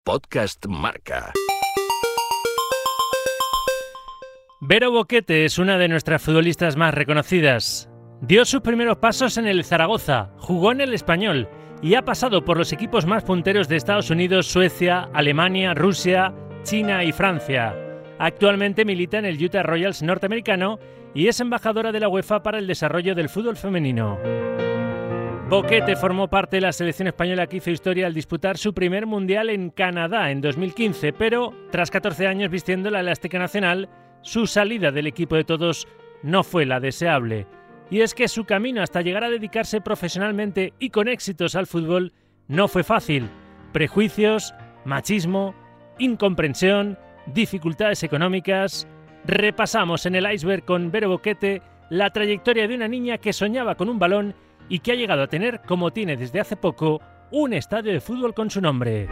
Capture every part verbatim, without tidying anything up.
Podcast Marca. Vero Boquete es una de nuestras futbolistas más reconocidas. Dio sus primeros pasos en el Zaragoza, jugó en el Español y ha pasado por los equipos más punteros de Estados Unidos, Suecia, Alemania, Rusia, China y Francia. Actualmente milita en el Utah Royals norteamericano y es embajadora de la UEFA para el desarrollo del fútbol femenino. Boquete formó parte de la selección española que hizo historia al disputar su primer mundial en Canadá en dos mil quince, pero tras catorce años vistiendo la elástica nacional, su salida del equipo de todos no fue la deseable. Y es que su camino hasta llegar a dedicarse profesionalmente y con éxitos al fútbol no fue fácil. Prejuicios, machismo, incomprensión, dificultades económicas. Repasamos en el iceberg con Vero Boquete la trayectoria de una niña que soñaba con un balón y que ha llegado a tener, como tiene desde hace poco, un estadio de fútbol con su nombre.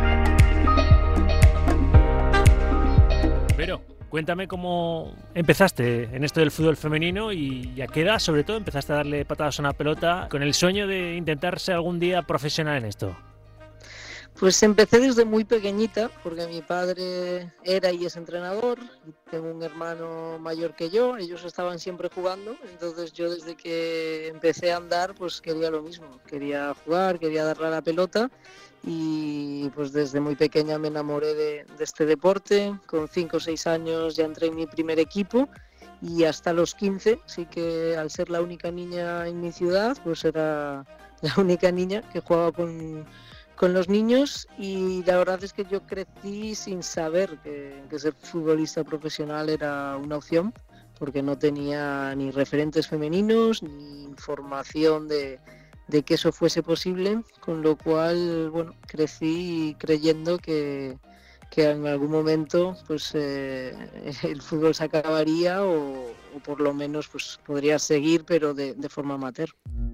Vero, cuéntame cómo empezaste en esto del fútbol femenino y a qué edad, sobre todo, empezaste a darle patadas a una pelota con el sueño de intentar ser algún día profesional en esto. Pues empecé desde muy pequeñita, porque mi padre era y es entrenador, y tengo un hermano mayor que yo, ellos estaban siempre jugando, entonces yo desde que empecé a andar pues quería lo mismo, quería jugar, quería darle a la pelota y pues desde muy pequeña me enamoré de, de este deporte. Con cinco o seis años ya entré en mi primer equipo y hasta los quince, sí que al ser la única niña en mi ciudad, pues era la única niña que jugaba con... con los niños, y la verdad es que yo crecí sin saber que, que ser futbolista profesional era una opción, porque no tenía ni referentes femeninos ni información de, de que eso fuese posible, con lo cual, bueno, crecí creyendo que, que en algún momento pues eh, el fútbol se acabaría o, o por lo menos pues podría seguir, pero de, de forma amateur.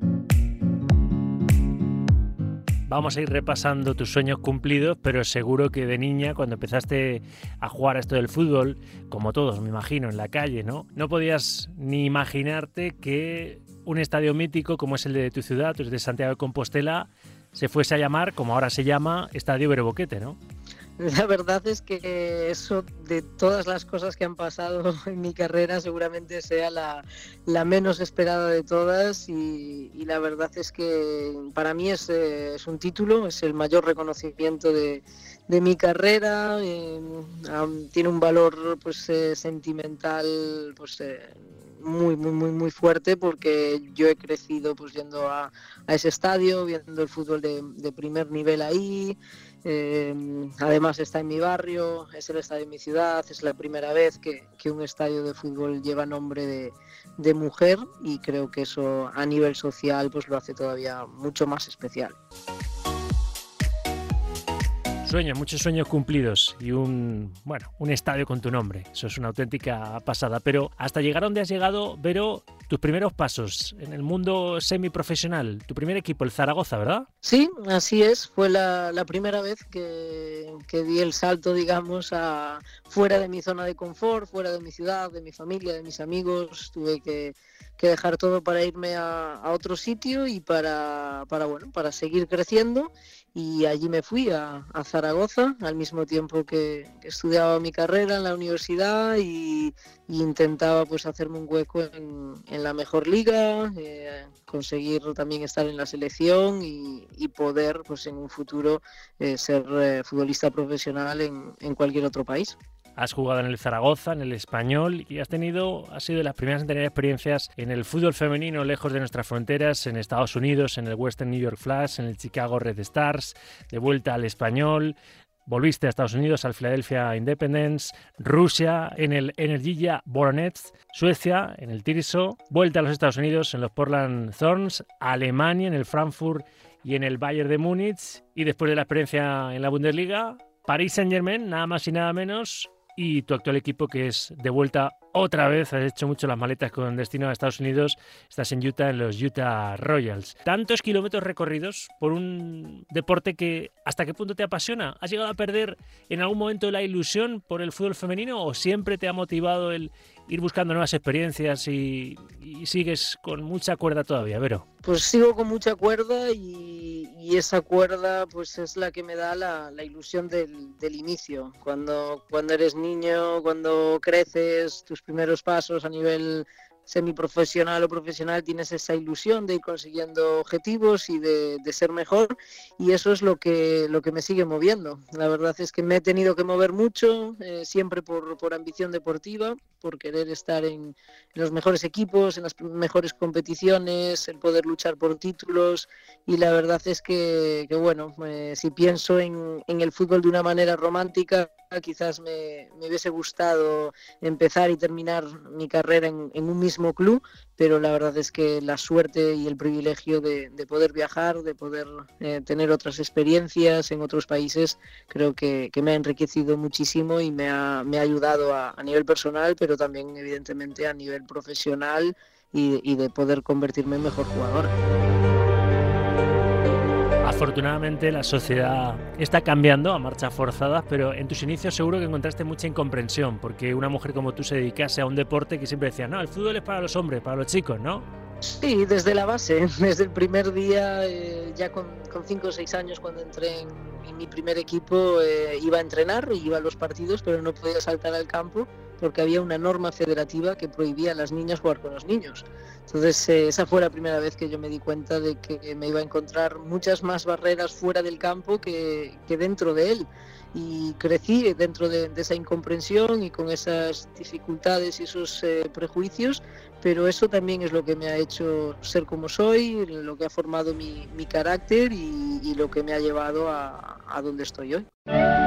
Vamos a ir repasando tus sueños cumplidos, pero seguro que de niña, cuando empezaste a jugar a esto del fútbol, como todos, me imagino, en la calle, ¿no? No podías ni imaginarte que un estadio mítico como es el de tu ciudad, tú eres de Santiago de Compostela, se fuese a llamar, como ahora se llama, Estadio Vero Boquete, ¿no? La verdad es que eso, de todas las cosas que han pasado en mi carrera, seguramente sea la, la menos esperada de todas, y, y la verdad es que para mí es, es un título, es el mayor reconocimiento de, de mi carrera, eh, um, tiene un valor pues eh, sentimental pues eh, muy muy muy muy fuerte, porque yo he crecido pues yendo a, a ese estadio, viendo el fútbol de, de primer nivel ahí. Eh, además está en mi barrio, es el estadio de mi ciudad, es la primera vez que, que un estadio de fútbol lleva nombre de, de mujer, y creo que eso a nivel social pues lo hace todavía mucho más especial. Sueños, muchos sueños cumplidos y un, bueno, un estadio con tu nombre. Eso es una auténtica pasada. Pero hasta llegar a donde has llegado, Vero, tus primeros pasos en el mundo semiprofesional, tu primer equipo, el Zaragoza, ¿verdad? Sí, así es. Fue la, la primera vez que, que di el salto, digamos, a fuera de mi zona de confort, fuera de mi ciudad, de mi familia, de mis amigos. Tuve que, que dejar todo para irme a, a otro sitio y para, para, bueno, para seguir creciendo. Y allí me fui a, a Zaragoza, al mismo tiempo que, que estudiaba mi carrera en la universidad, y, y intentaba pues hacerme un hueco en, en la mejor liga, eh, conseguir también estar en la selección y, y poder pues en un futuro eh, ser eh, futbolista profesional en, en cualquier otro país. Has jugado en el Zaragoza, en el Español, y has tenido, has sido de las primeras en tener experiencias en el fútbol femenino lejos de nuestras fronteras, en Estados Unidos, en el Western New York Flash, en el Chicago Red Stars, de vuelta al Español. Volviste a Estados Unidos, al Philadelphia Independence, Rusia, en el Energía Voronezh, Suecia, en el Tirso, vuelta a los Estados Unidos, en los Portland Thorns, Alemania, en el Frankfurt y en el Bayern de Múnich, y después de la experiencia en la Bundesliga, Paris Saint-Germain, nada más y nada menos, y tu actual equipo, que es de vuelta otra vez, has hecho mucho las maletas con destino a Estados Unidos, estás en Utah, en los Utah Royals. Tantos kilómetros recorridos por un deporte que, ¿hasta qué punto te apasiona? ¿Has llegado a perder en algún momento la ilusión por el fútbol femenino o siempre te ha motivado el, ir buscando nuevas experiencias y, y sigues con mucha cuerda todavía, Vero? Pues sigo con mucha cuerda y, y esa cuerda pues es la que me da la, la ilusión del, del inicio. Cuando, cuando eres niño, cuando creces, tus primeros pasos a nivel semiprofesional o profesional, tienes esa ilusión de ir consiguiendo objetivos y de, de ser mejor, y eso es lo que, lo que me sigue moviendo. La verdad es que me he tenido que mover mucho, eh, siempre por, por ambición deportiva, por querer estar en, en los mejores equipos, en las mejores competiciones, el poder luchar por títulos, y la verdad es que, que bueno, eh, si pienso en, en el fútbol de una manera romántica, quizás me, me hubiese gustado empezar y terminar mi carrera en, en un mismo club, pero la verdad es que la suerte y el privilegio de, de poder viajar, de poder eh, tener otras experiencias en otros países, creo que, que me ha enriquecido muchísimo y me ha, me ha ayudado a, a nivel personal, pero también evidentemente a nivel profesional y, y de poder convertirme en mejor jugador. Afortunadamente la sociedad está cambiando a marchas forzadas, pero en tus inicios seguro que encontraste mucha incomprensión, porque una mujer como tú se dedicase a un deporte que siempre decía, no, el fútbol es para los hombres, para los chicos, ¿no? Sí, desde la base, desde el primer día, eh, ya con, con cinco o seis años cuando entré en, en mi primer equipo, eh, iba a entrenar, iba a los partidos, pero no podía saltar al campo porque había una norma federativa que prohibía a las niñas jugar con los niños. Entonces eh, esa fue la primera vez que yo me di cuenta de que me iba a encontrar muchas más barreras fuera del campo que, que dentro de él. Y crecí dentro de, de esa incomprensión y con esas dificultades y esos eh, prejuicios, pero eso también es lo que me ha hecho ser como soy, lo que ha formado mi, mi carácter y, y lo que me ha llevado a, a donde estoy hoy.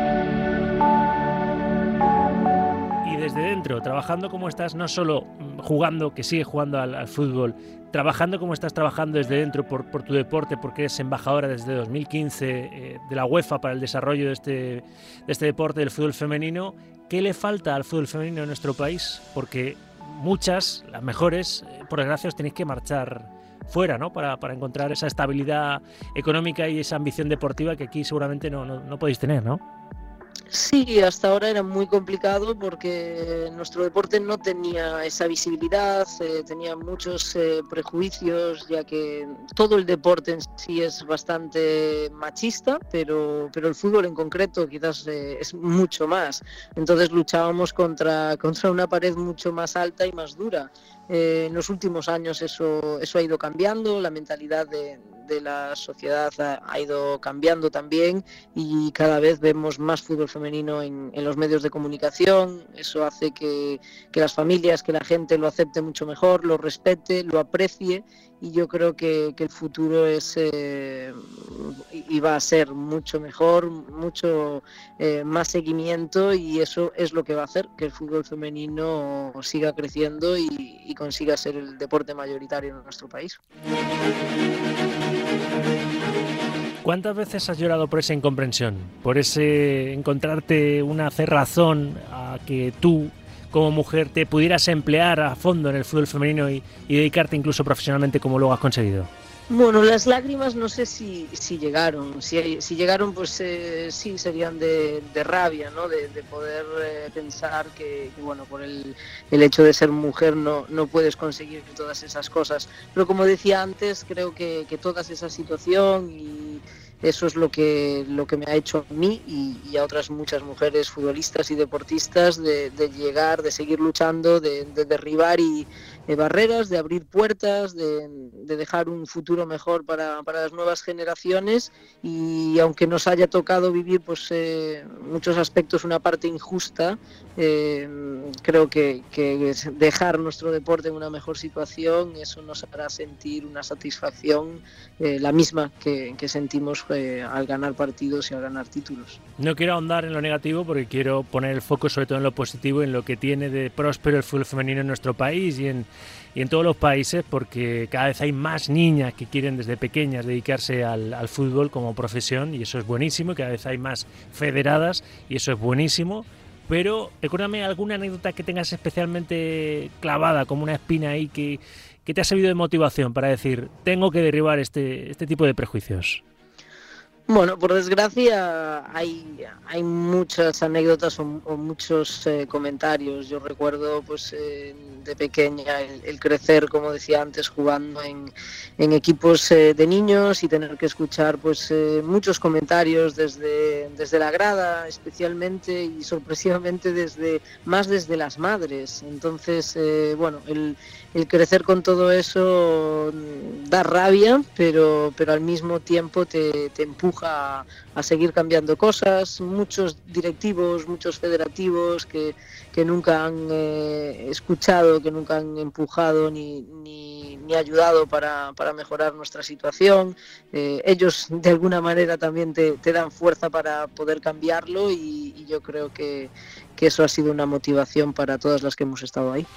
Y desde dentro, trabajando como estás, no solo jugando, que sigues jugando al, al fútbol, trabajando como estás trabajando desde dentro por, por tu deporte, porque eres embajadora desde dos mil quince eh, de la UEFA para el desarrollo de este, de este deporte del fútbol femenino, ¿qué le falta al fútbol femenino en nuestro país? Porque muchas, las mejores, eh, por desgracia os tenéis que marchar fuera, ¿no? Para, para encontrar esa estabilidad económica y esa ambición deportiva que aquí seguramente no, no, no podéis tener, ¿no? Sí, hasta ahora era muy complicado porque nuestro deporte no tenía esa visibilidad, eh, tenía muchos eh, prejuicios, ya que todo el deporte en sí es bastante machista, pero, pero el fútbol en concreto quizás eh, es mucho más. Entonces luchábamos contra, contra una pared mucho más alta y más dura. Eh, en los últimos años eso, eso ha ido cambiando, la mentalidad de, de la sociedad ha, ha ido cambiando también y cada vez vemos más fútbol femenino en, en los medios de comunicación. Eso hace que, que las familias, que la gente lo acepte mucho mejor, lo respete, lo aprecie, y yo creo que, que el futuro es eh, y va a ser mucho mejor, mucho eh, más seguimiento, y eso es lo que va a hacer que el fútbol femenino siga creciendo y, y consiga ser el deporte mayoritario en nuestro país. ¿Cuántas veces has llorado por esa incomprensión? Por ese encontrarte una cerrazón a que tú, como mujer, te pudieras emplear a fondo en el fútbol femenino y, y dedicarte incluso profesionalmente como luego has conseguido? Bueno, las lágrimas no sé si, si llegaron, si, si llegaron pues eh, sí serían de, de rabia, ¿no? De, de poder eh, pensar que, que bueno, por el, el hecho de ser mujer no, no puedes conseguir todas esas cosas. Pero como decía antes, creo que, que toda esa situación y eso es lo que, lo que me ha hecho a mí y, y a otras muchas mujeres futbolistas y deportistas de, de llegar, de seguir luchando, de, de derribar y de barreras, de abrir puertas, de, de dejar un futuro mejor para, para las nuevas generaciones. Y aunque nos haya tocado vivir pues eh, muchos aspectos una parte injusta, eh, creo que, que dejar nuestro deporte en una mejor situación, eso nos hará sentir una satisfacción eh, la misma que, que sentimos eh, al ganar partidos y al ganar títulos. No quiero ahondar en lo negativo porque quiero poner el foco sobre todo en lo positivo, en lo que tiene de próspero el fútbol femenino en nuestro país y en y en todos los países, porque cada vez hay más niñas que quieren desde pequeñas dedicarse al, al fútbol como profesión, y eso es buenísimo, y cada vez hay más federadas y eso es buenísimo. Pero recuérdame alguna anécdota que tengas especialmente clavada, como una espina ahí, que, que te ha servido de motivación para decir, tengo que derribar este, este tipo de prejuicios. Bueno, por desgracia hay, hay muchas anécdotas o, o muchos eh, comentarios. Yo recuerdo pues eh, de pequeña el, el crecer, como decía antes, jugando en, en equipos eh, de niños y tener que escuchar pues eh, muchos comentarios desde, desde la grada, especialmente y sorpresivamente desde más desde las madres. Entonces, eh, bueno, el, el crecer con todo eso da rabia, pero, pero al mismo tiempo te, te empuja A, a seguir cambiando cosas. Muchos directivos, muchos federativos que, que nunca han eh, escuchado, que nunca han empujado ni, ni, ni ayudado para, para mejorar nuestra situación. Eh, ellos de alguna manera también te, te dan fuerza para poder cambiarlo y, y yo creo que, que eso ha sido una motivación para todas las que hemos estado ahí.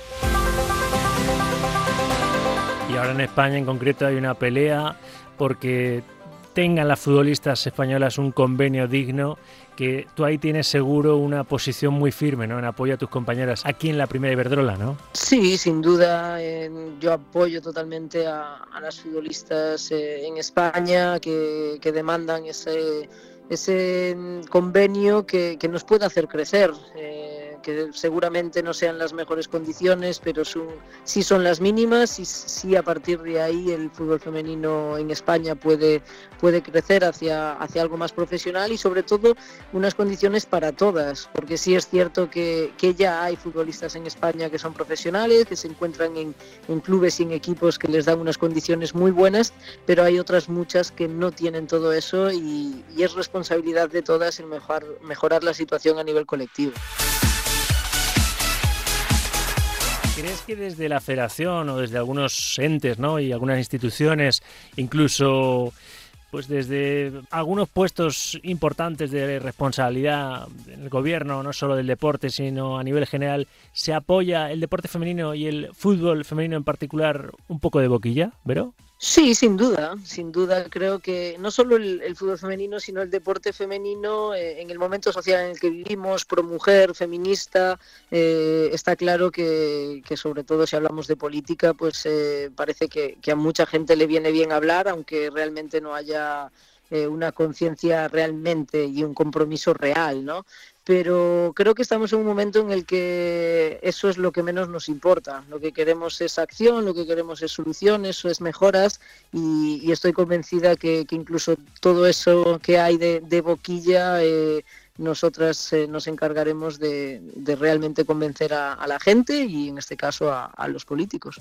Y ahora en España en concreto hay una pelea porque tengan las futbolistas españolas un convenio digno, que tú ahí tienes seguro una posición muy firme, ¿no?, en apoyo a tus compañeras aquí en la Primera Iberdrola, ¿no? Sí, sin duda, eh, yo apoyo totalmente a, a las futbolistas eh, en España que, que demandan ese, ese convenio que, que nos pueda hacer crecer. Eh, que seguramente no sean las mejores condiciones, pero son, sí son las mínimas y sí a partir de ahí el fútbol femenino en España puede, puede crecer hacia, hacia algo más profesional y sobre todo unas condiciones para todas, porque sí es cierto que, que ya hay futbolistas en España que son profesionales, que se encuentran en, en clubes y en equipos que les dan unas condiciones muy buenas, pero hay otras muchas que no tienen todo eso y, y es responsabilidad de todas el mejorar, mejorar la situación a nivel colectivo. ¿Crees que desde la federación o desde algunos entes, ¿no?, y algunas instituciones, incluso pues desde algunos puestos importantes de responsabilidad en el gobierno, no solo del deporte, sino a nivel general, se apoya el deporte femenino y el fútbol femenino en particular un poco de boquilla, Vero? Sí, sin duda, sin duda creo que no solo el, el fútbol femenino, sino el deporte femenino eh, en el momento social en el que vivimos, pro mujer, feminista, eh, está claro que, que sobre todo si hablamos de política, pues eh, parece que, que a mucha gente le viene bien hablar, aunque realmente no haya eh, una conciencia realmente y un compromiso real, ¿no? Pero creo que estamos en un momento en el que eso es lo que menos nos importa. Lo que queremos es acción, lo que queremos es soluciones, es mejoras y, y estoy convencida que, que incluso todo eso que hay de, de boquilla, eh, nosotras eh, nos encargaremos de, de realmente convencer a, a la gente y en este caso a, a los políticos.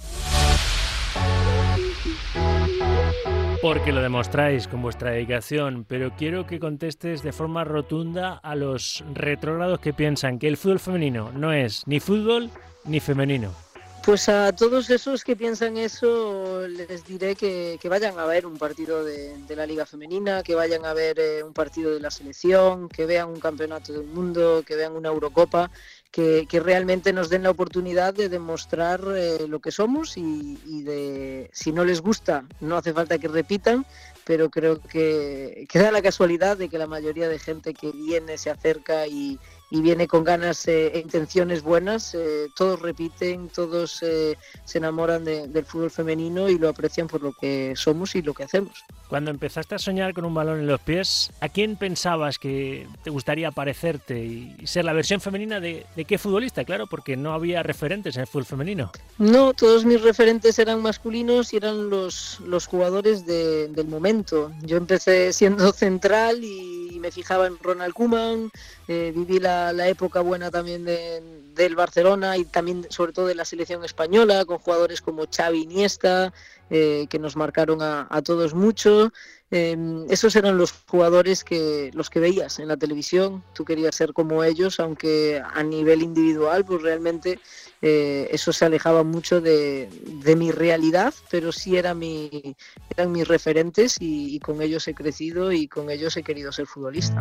Porque lo demostráis con vuestra dedicación, pero quiero que contestes de forma rotunda a los retrógrados que piensan que el fútbol femenino no es ni fútbol ni femenino. Pues a todos esos que piensan eso les diré que, que vayan a ver un partido de, de la Liga Femenina, que vayan a ver eh, un partido de la selección, que vean un campeonato del mundo, que vean una Eurocopa, que, que realmente nos den la oportunidad de demostrar eh, lo que somos y, y de, si no les gusta, no hace falta que repitan, pero creo que, que da la casualidad de que la mayoría de gente que viene, se acerca y y viene con ganas eh, e intenciones buenas, eh, todos repiten, todos eh, se enamoran de, del fútbol femenino y lo aprecian por lo que somos y lo que hacemos. Cuando empezaste a soñar con un balón en los pies, ¿a quién pensabas que te gustaría parecerte y ser la versión femenina de, de qué futbolista? Claro, porque no había referentes en el fútbol femenino. No, todos mis referentes eran masculinos y eran los, los jugadores de, del momento. Yo empecé siendo central y me fijaba en Ronald Koeman, eh, viví la, la época buena también de, del Barcelona y también sobre todo de la selección española, con jugadores como Xavi, Iniesta, eh, que nos marcaron a, a todos mucho. Eh, esos eran los jugadores que los que veías en la televisión, tú querías ser como ellos, aunque a nivel individual pues realmente eh, eso se alejaba mucho de, de mi realidad, pero sí era mi, eran mis referentes y, y con ellos he crecido y con ellos he querido ser futbolista.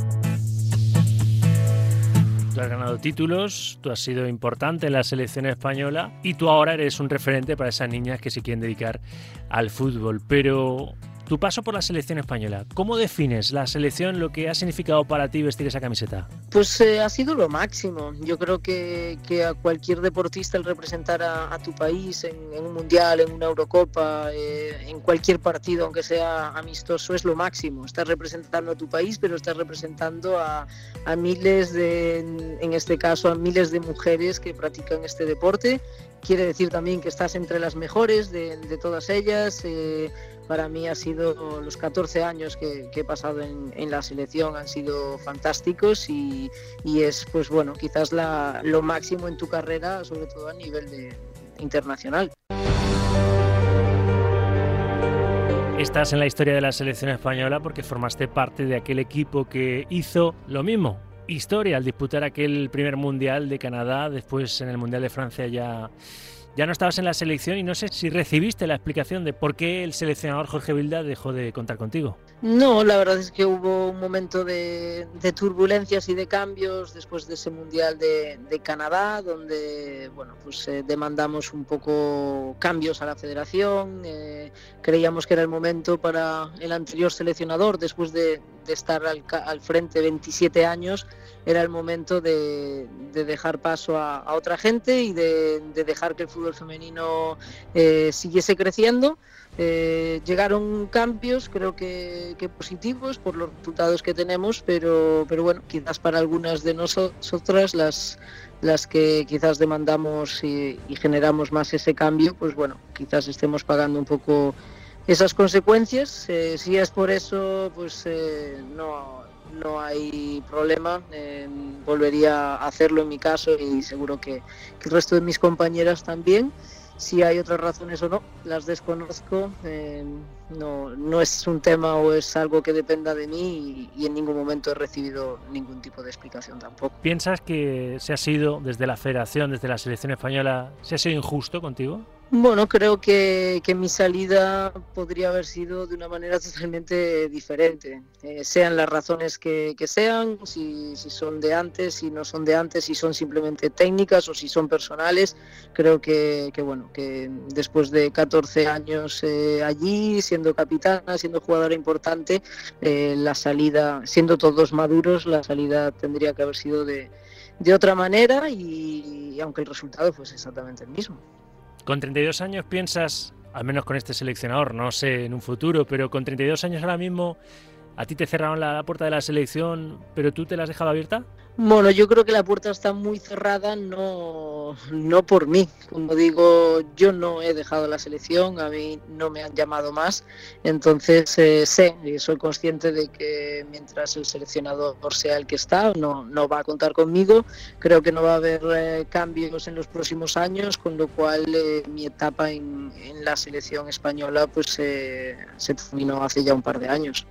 Tú has ganado títulos, tú has sido importante en la selección española y tú ahora eres un referente para esas niñas que se quieren dedicar al fútbol, pero tu paso por la selección española. ¿Cómo defines la selección, lo que ha significado para ti vestir esa camiseta? Pues eh, ha sido lo máximo. Yo creo que, que a cualquier deportista el representar a, a tu país en, en un mundial, en una Eurocopa, eh, en cualquier partido, aunque sea amistoso, es lo máximo. Estás representando a tu país, pero estás representando a, a miles de, en, en este caso, a miles de mujeres que practican este deporte. Quiere decir también que estás entre las mejores de, de todas ellas. Eh, para mí ha sido los catorce años que, que he pasado en, en la selección, han sido fantásticos y, y es, pues bueno, quizás la, lo máximo en tu carrera, sobre todo a nivel de, internacional. Estás en la historia de la selección española porque formaste parte de aquel equipo que hizo lo mismo. Historia al disputar aquel primer Mundial de Canadá, después en el Mundial de Francia ya, ya no estabas en la selección y no sé si recibiste la explicación de por qué el seleccionador Jorge Vilda dejó de contar contigo. No, la verdad es que hubo un momento de, de turbulencias y de cambios después de ese Mundial de, de Canadá, donde bueno, pues eh, demandamos un poco cambios a la federación, eh, creíamos que era el momento para el anterior seleccionador, después de, de estar al, al frente veintisiete años, era el momento de, de dejar paso a, a otra gente y de, de dejar que el fútbol femenino eh, siguiese creciendo. Eh, llegaron cambios, creo que, que positivos por los resultados que tenemos, pero, pero bueno, quizás para algunas de nosotras, las, las que quizás demandamos y, y generamos más ese cambio, pues bueno, quizás estemos pagando un poco esas consecuencias. Eh, si es por eso, pues eh, no, no hay problema, eh, volvería a hacerlo en mi caso y seguro que, que el resto de mis compañeras también. Si hay otras razones o no, las desconozco, eh, no, no es un tema o es algo que dependa de mí y, y en ningún momento he recibido ningún tipo de explicación tampoco. ¿Piensas que se ha sido, desde la federación, desde la selección española, se ha sido injusto contigo? Bueno, creo que, que mi salida podría haber sido de una manera totalmente diferente, eh, sean las razones que, que sean, si, si son de antes, si no son de antes, si son simplemente técnicas o si son personales. Creo que, que bueno, que después de catorce años eh, allí, siendo capitana, siendo jugadora importante, eh, la salida, siendo todos maduros, la salida tendría que haber sido de, de otra manera y, y aunque el resultado fuese exactamente el mismo. Con treinta y dos años piensas, al menos con este seleccionador, no sé en un futuro, pero con treinta y dos años ahora mismo, ¿a ti te cerraron la, la puerta de la selección, pero tú te la has dejado abierta? Bueno, yo creo que la puerta está muy cerrada, no, no por mí. Como digo, yo no he dejado la selección, a mí no me han llamado más. Entonces eh, sé y soy consciente de que mientras el seleccionador sea el que está, no, no va a contar conmigo. Creo que no va a haber eh, cambios en los próximos años, con lo cual eh, mi etapa en, en la selección española pues eh, se terminó hace ya un par de años.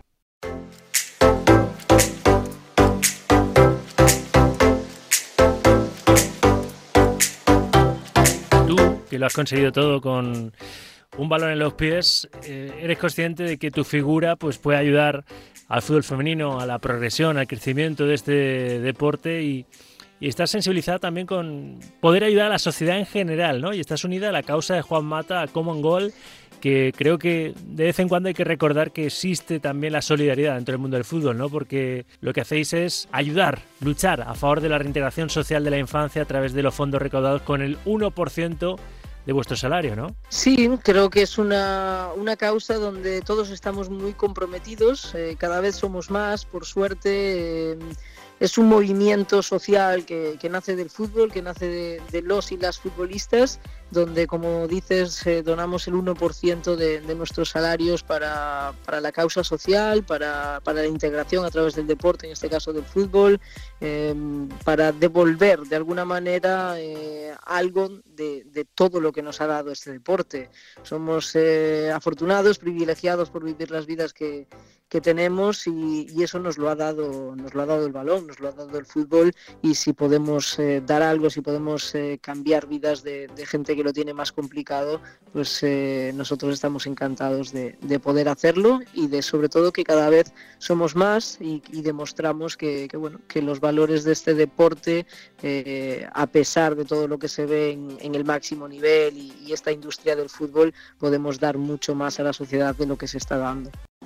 Que lo has conseguido todo con un balón en los pies, eh, eres consciente de que tu figura pues, puede ayudar al fútbol femenino, a la progresión, al crecimiento de este deporte y, y estás sensibilizada también con poder ayudar a la sociedad en general, ¿no? Y estás unida a la causa de Juan Mata, a Common Goal, que creo que de vez en cuando hay que recordar que existe también la solidaridad dentro del mundo del fútbol, ¿no? Porque lo que hacéis es ayudar, luchar a favor de la reintegración social de la infancia a través de los fondos recaudados con el uno por ciento de vuestro salario, ¿no? Sí, creo que es una, una causa donde todos estamos muy comprometidos, eh, cada vez somos más, por suerte. Eh, es un movimiento social que, que nace del fútbol, que nace de, de los y las futbolistas, donde, como dices, eh, donamos el uno por ciento de, de nuestros salarios para, para la causa social, para, para la integración a través del deporte, en este caso del fútbol, eh, para devolver de alguna manera eh, algo de, de todo lo que nos ha dado este deporte. Somos eh, afortunados, privilegiados por vivir las vidas que, que tenemos y, y eso nos lo ha dado, nos lo ha dado el balón, nos lo ha dado el fútbol y si podemos eh, dar algo, si podemos eh, cambiar vidas de, de gente que lo tiene más complicado, pues eh, nosotros estamos encantados de, de poder hacerlo y de sobre todo que cada vez somos más y, y demostramos que, que, bueno, que los valores de este deporte, eh, a pesar de todo lo que se ve en, en el máximo nivel y, y esta industria del fútbol, podemos dar mucho más a la sociedad de lo que se está dando.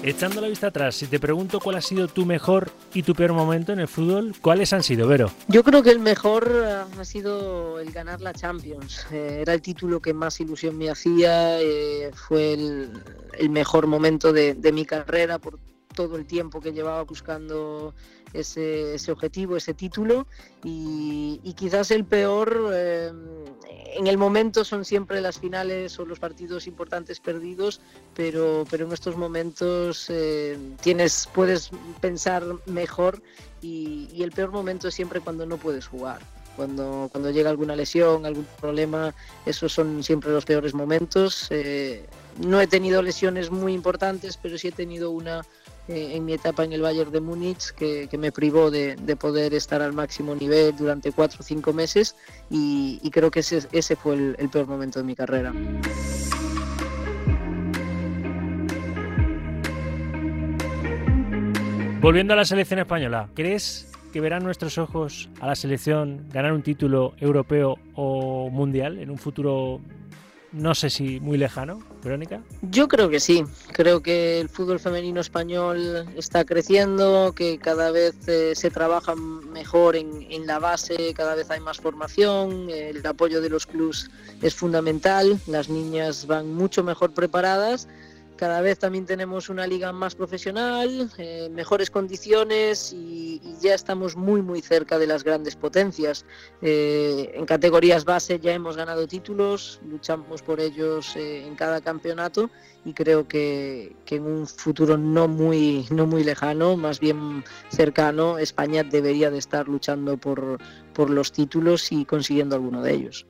Echando la vista atrás, si te pregunto cuál ha sido tu mejor y tu peor momento en el fútbol, ¿cuáles han sido, Vero? Yo creo que el mejor ha sido el ganar la Champions. Eh, era el título que más ilusión me hacía, eh, fue el, el mejor momento de, de mi carrera por todo el tiempo que llevaba buscando ese, ese objetivo, ese título, y, y quizás el peor, eh, en el momento son siempre las finales o los partidos importantes perdidos, pero, pero en estos momentos eh, tienes, puedes pensar mejor, y, y el peor momento es siempre cuando no puedes jugar. Cuando, cuando llega alguna lesión, algún problema, esos son siempre los peores momentos. Eh, no he tenido lesiones muy importantes, pero sí he tenido una eh, en mi etapa en el Bayern de Múnich que, que me privó de, de poder estar al máximo nivel durante cuatro o cinco meses, y, y creo que ese, ese fue el, el peor momento de mi carrera. Volviendo a la selección española, ¿crees que verán nuestros ojos a la selección ganar un título europeo o mundial en un futuro, no sé si muy lejano, Verónica? Yo creo que sí, creo que el fútbol femenino español está creciendo, que cada vez eh, se trabaja mejor en, en la base, cada vez hay más formación, el apoyo de los clubes es fundamental, las niñas van mucho mejor preparadas. Cada vez también tenemos una liga más profesional, eh, mejores condiciones, y, y ya estamos muy muy cerca de las grandes potencias. Eh, en categorías base ya hemos ganado títulos, luchamos por ellos eh, en cada campeonato, y creo que, que en un futuro no muy, no muy lejano, más bien cercano, España debería de estar luchando por, por los títulos y consiguiendo alguno de ellos.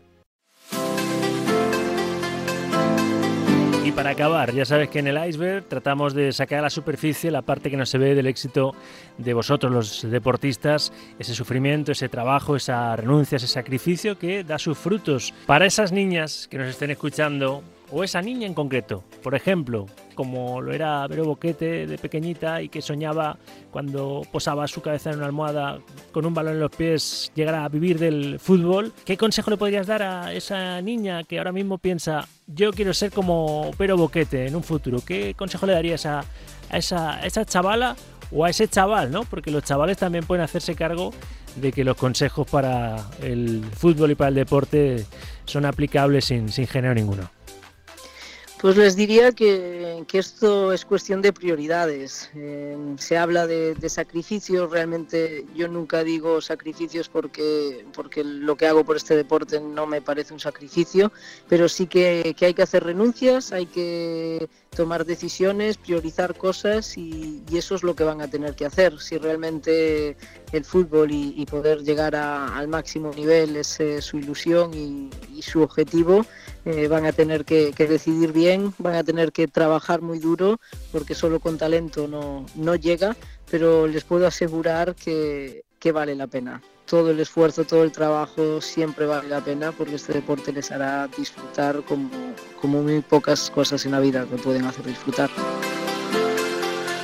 Y para acabar, ya sabes que en el iceberg tratamos de sacar a la superficie la parte que no se ve del éxito de vosotros, los deportistas, ese sufrimiento, ese trabajo, esa renuncia, ese sacrificio que da sus frutos. Para esas niñas que nos estén escuchando, o esa niña en concreto, por ejemplo, como lo era Vero Boquete de pequeñita y que soñaba cuando posaba su cabeza en una almohada con un balón en los pies llegar a vivir del fútbol, ¿qué consejo le podrías dar a esa niña que ahora mismo piensa yo quiero ser como Vero Boquete en un futuro? ¿Qué consejo le darías a, a, esa, a esa chavala o a ese chaval, ¿no? Porque los chavales también pueden hacerse cargo de que los consejos para el fútbol y para el deporte son aplicables sin, sin género ninguno. Pues les diría que, que esto es cuestión de prioridades. Eh, se habla de, de sacrificios, realmente yo nunca digo sacrificios porque, porque lo que hago por este deporte no me parece un sacrificio, pero sí que, que hay que hacer renuncias, hay que tomar decisiones, priorizar cosas, y, y eso es lo que van a tener que hacer. Si realmente el fútbol y, y poder llegar a, al máximo nivel es eh, su ilusión y, y su objetivo, eh, van a tener que, que decidir bien, van a tener que trabajar muy duro, porque solo con talento no, no llega, pero les puedo asegurar que, que vale la pena. Todo el esfuerzo, todo el trabajo siempre vale la pena, porque este deporte les hará disfrutar como, como muy pocas cosas en la vida que pueden hacer disfrutar.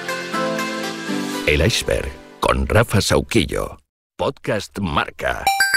El iceberg con Rafa Sauquillo, podcast Marca.